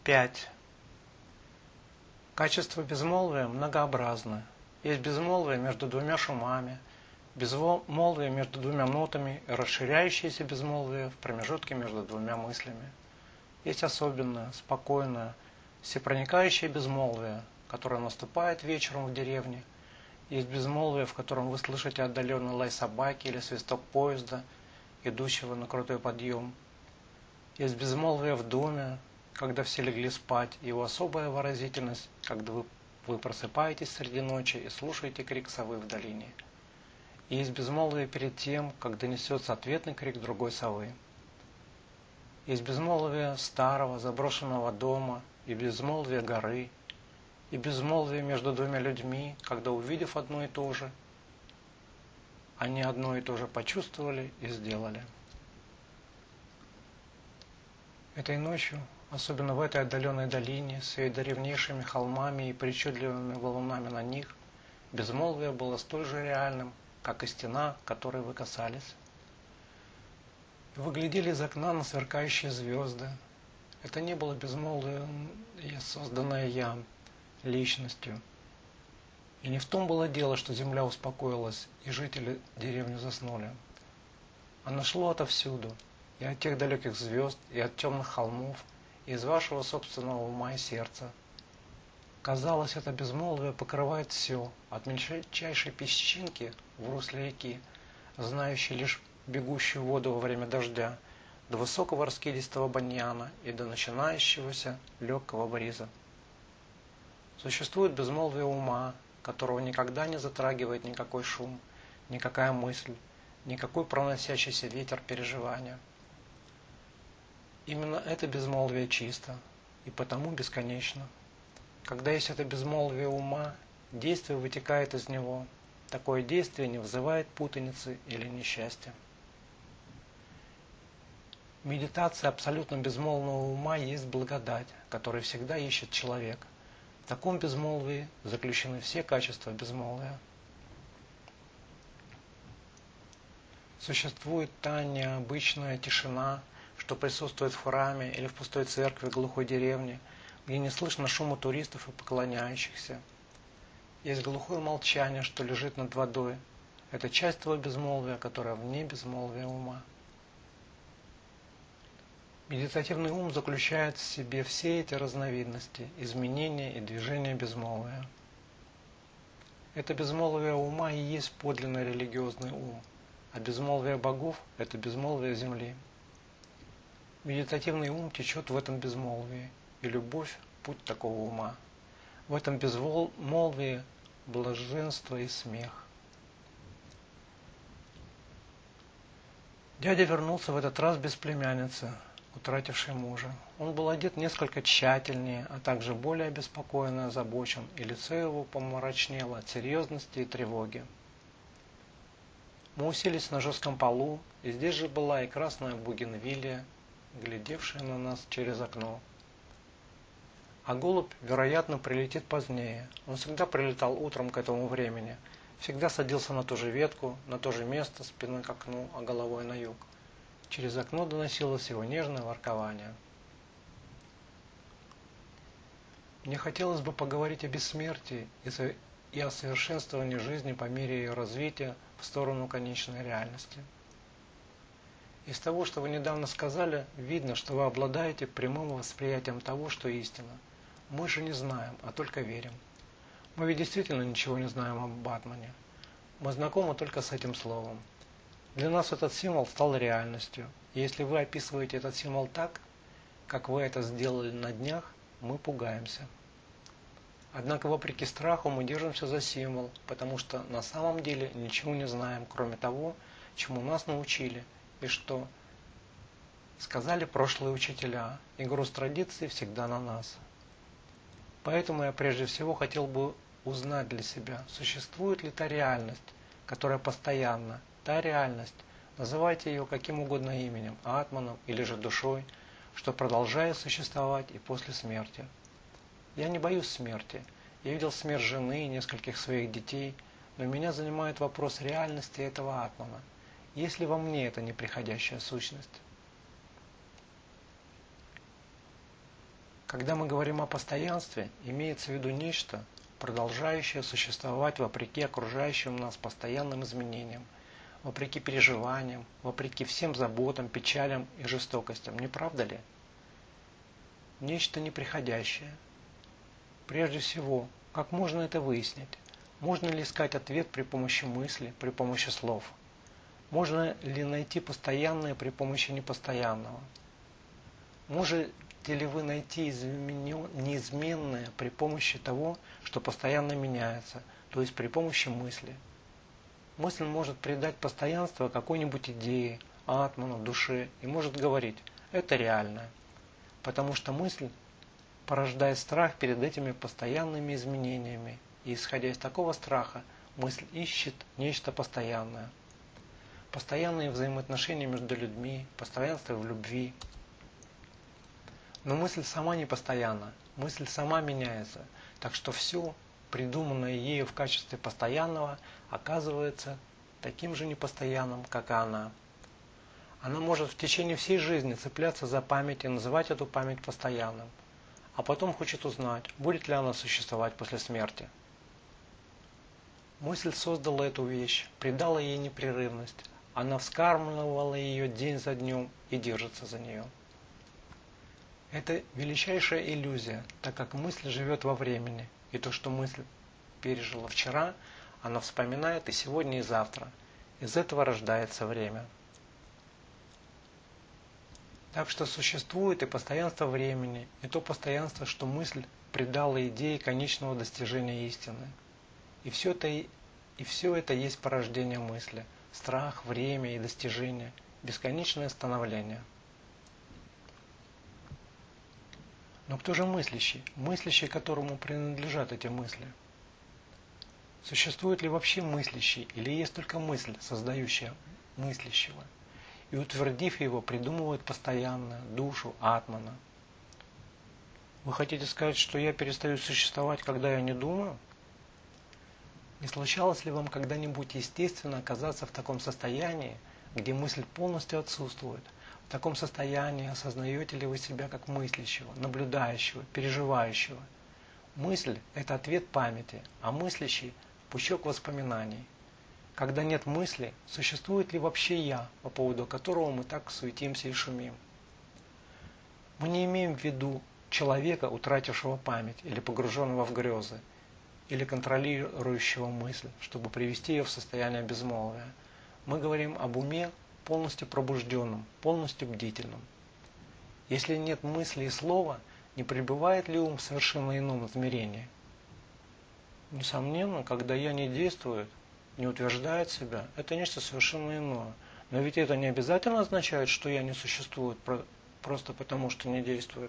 5. Качество безмолвия многообразно. Есть безмолвие между двумя шумами, безмолвие между двумя нотами и расширяющееся безмолвие в промежутке между двумя мыслями. Есть особенное, спокойное, всепроникающее безмолвие, которое наступает вечером в деревне. Есть безмолвие, в котором вы слышите отдаленный лай собаки или свисток поезда, идущего на крутой подъем. Есть безмолвие в доме, когда все легли спать, и его особая выразительность, когда вы просыпаетесь среди ночи и слушаете крик совы в долине. И есть безмолвие перед тем, как донесется ответный крик другой совы. Есть безмолвие старого заброшенного дома, и безмолвие горы, и безмолвие между двумя людьми, когда, увидев одно и то же, они одно и то же почувствовали и сделали. Этой ночью, особенно в этой отдаленной долине, с ее древнейшими холмами и причудливыми валунами на них, безмолвие было столь же реальным, как и стена, которой вы касались. Вы глядели из окна на сверкающие звезды. Это не было безмолвие, созданное я, личностью. И не в том было дело, что земля успокоилась, и жители деревни заснули. Оно шло отовсюду, и от тех далеких звезд, и от темных холмов, и из вашего собственного ума и сердца. Казалось, это безмолвие покрывает все, от мельчайшей песчинки в русле реки, знающей лишь бегущую воду во время дождя, до высокого раскидистого баньяна и до начинающегося легкого бриза. Существует безмолвие ума, которого никогда не затрагивает никакой шум, никакая мысль, никакой проносящийся ветер переживания. Именно это безмолвие чисто и потому бесконечно. Когда есть это безмолвие ума, действие вытекает из него. Такое действие не вызывает путаницы или несчастья. Медитация абсолютно безмолвного ума есть благодать, которую всегда ищет человек. В таком безмолвии заключены все качества безмолвия. Существует та необычная тишина, что присутствует в храме или в пустой церкви глухой деревни, где не слышно шума туристов и поклоняющихся. Есть глухое молчание, что лежит над водой. Это часть того безмолвия, которое вне безмолвия ума. Медитативный ум заключает в себе все эти разновидности, изменения и движения безмолвия. Это безмолвие ума и есть подлинный религиозный ум, а безмолвие богов – это безмолвие земли. Медитативный ум течет в этом безмолвии, и любовь – путь такого ума. В этом безмолвии блаженство и смех. Дядя вернулся в этот раз без племянницы, утратившей мужа. Он был одет несколько тщательнее, а также более обеспокоен и озабочен, и лицо его помрачнело от серьезности и тревоги. Мы уселись на жестком полу, и здесь же была и красная бугенвиллия, глядевшая на нас через окно. А голубь, вероятно, прилетит позднее. Он всегда прилетал утром к этому времени, всегда садился на ту же ветку, на то же место, спиной к окну, а головой на юг. Через окно доносилось его нежное воркование. Мне хотелось бы поговорить о бессмертии и о совершенствовании жизни по мере ее развития в сторону конечной реальности. Из того, что вы недавно сказали, видно, что вы обладаете прямым восприятием того, что истина. Мы же не знаем, а только верим. Мы ведь действительно ничего не знаем об атмане. Мы знакомы только с этим словом. Для нас этот символ стал реальностью. И если вы описываете этот символ так, как вы это сделали на днях, мы пугаемся. Однако, вопреки страху, мы держимся за символ, потому что на самом деле ничего не знаем, кроме того, чему нас научили, и что сказали прошлые учителя, и груз традиции всегда на нас. Поэтому я прежде всего хотел бы узнать для себя, существует ли та реальность, которая постоянна, та реальность, называйте ее каким угодно именем, атманом или же душой, что продолжает существовать и после смерти. Я не боюсь смерти. Я видел смерть жены и нескольких своих детей, но меня занимает вопрос реальности этого атмана. Есть ли во мне эта неприходящая сущность? Когда мы говорим о постоянстве, имеется в виду нечто, продолжающее существовать вопреки окружающим нас постоянным изменениям, вопреки переживаниям, вопреки всем заботам, печалям и жестокостям, не правда ли? Нечто неприходящее. Прежде всего, как можно это выяснить? Можно ли искать ответ при помощи мысли, при помощи слов? Можно ли найти постоянное при помощи непостоянного? Можете ли вы найти неизменное при помощи того, что постоянно меняется, то есть при помощи мысли? Мысль может придать постоянство какой-нибудь идее, атману, душе и может говорить «это реально», потому что мысль порождает страх перед этими постоянными изменениями, и исходя из такого страха, мысль ищет нечто постоянное. Постоянные взаимоотношения между людьми, постоянство в любви. Но мысль сама не постоянна, мысль сама меняется, так что все, придуманное ею в качестве постоянного, оказывается таким же непостоянным, как и она. Она может в течение всей жизни цепляться за память и называть эту память постоянным, а потом хочет узнать, будет ли она существовать после смерти. Мысль создала эту вещь, придала ей непрерывность, она вскармливала ее день за днем и держится за нее. Это величайшая иллюзия, так как мысль живет во времени, и то, что мысль пережила вчера, она вспоминает и сегодня, и завтра. Из этого рождается время. Так что существует и постоянство времени, и то постоянство, что мысль придала идее конечного достижения истины. И все это есть порождение мысли, страх, время и достижение, бесконечное становление. Но кто же мыслящий? Мыслящий, которому принадлежат эти мысли? Существует ли вообще мыслящий, или есть только мысль, создающая мыслящего? И утвердив его, придумывают постоянно душу, атмана. Вы хотите сказать, что я перестаю существовать, когда я не думаю? Не случалось ли вам когда-нибудь естественно оказаться в таком состоянии, где мысль полностью отсутствует? В таком состоянии осознаете ли вы себя как мыслящего, наблюдающего, переживающего? Мысль – это ответ памяти, а мыслящий – пучок воспоминаний. Когда нет мысли, существует ли вообще «я», по поводу которого мы так суетимся и шумим? Мы не имеем в виду человека, утратившего память или погруженного в грезы, или контролирующего мысль, чтобы привести ее в состояние безмолвия. Мы говорим об уме, полностью пробужденном, полностью бдительном. Если нет мысли и слова, не пребывает ли ум в совершенно ином измерении? Несомненно, когда «я» не действует, не утверждает себя, это нечто совершенно иное. Но ведь это не обязательно означает, что «я» не существует просто потому, что не действует.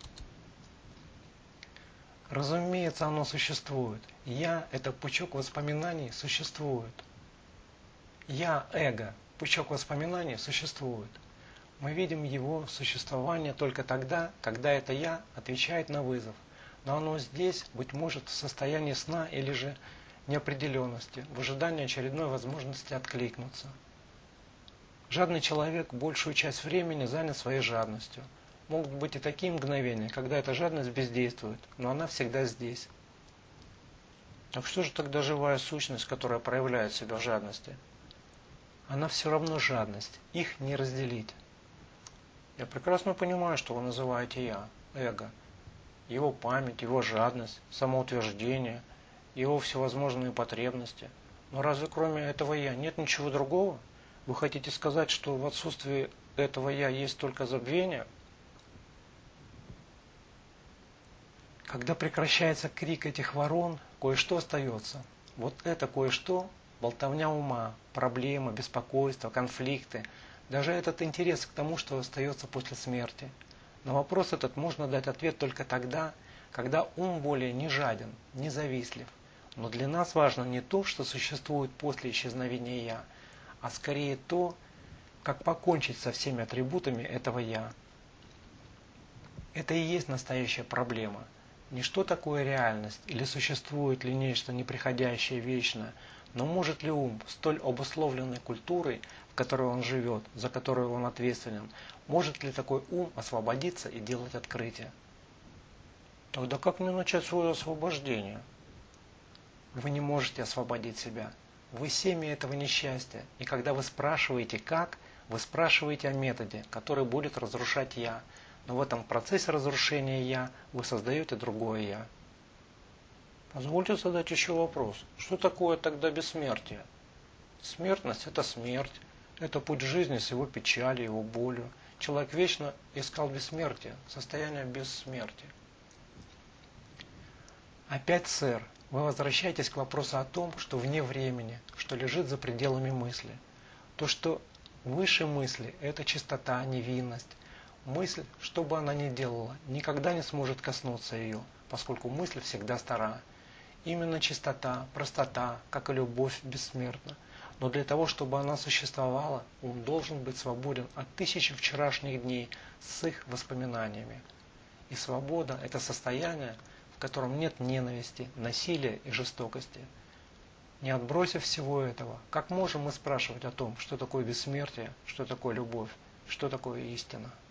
Разумеется, оно существует. «Я» – это пучок воспоминаний, существует. «Я», эго, пучок воспоминаний существует. Мы видим его существование только тогда, когда это «я» отвечает на вызов. Но оно здесь, быть может, в состоянии сна или же неопределенности, в ожидании очередной возможности откликнуться. Жадный человек большую часть времени занят своей жадностью. Могут быть и такие мгновения, когда эта жадность бездействует, но она всегда здесь. Так что же тогда живая сущность, которая проявляет себя в жадности? Она все равно жадность, их не разделить. Я прекрасно понимаю, что вы называете «я», эго, его память, его жадность, самоутверждение, его всевозможные потребности. Но разве кроме этого «я» нет ничего другого? Вы хотите сказать, что в отсутствии этого «я» есть только забвение? Когда прекращается крик этих ворон, кое-что остается. Вот это кое-что – болтовня ума, проблемы, беспокойства, конфликты, даже этот интерес к тому, что остается после смерти. На вопрос этот можно дать ответ только тогда, когда ум более не жаден, не завистлив. Но для нас важно не то, что существует после исчезновения «я», а скорее то, как покончить со всеми атрибутами этого «я». Это и есть настоящая проблема. Не что такое реальность, или существует ли нечто неприходящее вечное, но может ли ум, столь обусловленной культурой, в которой он живет, за которую он ответственен, может ли такой ум освободиться и делать открытия? Тогда как мне начать свое освобождение? Вы не можете освободить себя. Вы семя этого несчастья. И когда вы спрашиваете «как?», вы спрашиваете о методе, который будет разрушать «я». Но в этом процессе разрушения «я» вы создаете другое «я». Позвольте задать еще вопрос. Что такое тогда бессмертие? Смертность – это смерть. Это путь жизни с его печалью, его болью. Человек вечно искал бессмертие, состояние бессмертия. Опять, сэр, вы возвращаетесь к вопросу о том, что вне времени, что лежит за пределами мысли. То, что выше мысли – это чистота, невинность. Мысль, что бы она ни делала, никогда не сможет коснуться ее, поскольку мысль всегда стара. Именно чистота, простота, как и любовь, бессмертна. Но для того, чтобы она существовала, ум должен быть свободен от тысячи вчерашних дней с их воспоминаниями. И свобода – это состояние, в котором нет ненависти, насилия и жестокости. Не отбросив всего этого, как можем мы спрашивать о том, что такое бессмертие, что такое любовь, что такое истина?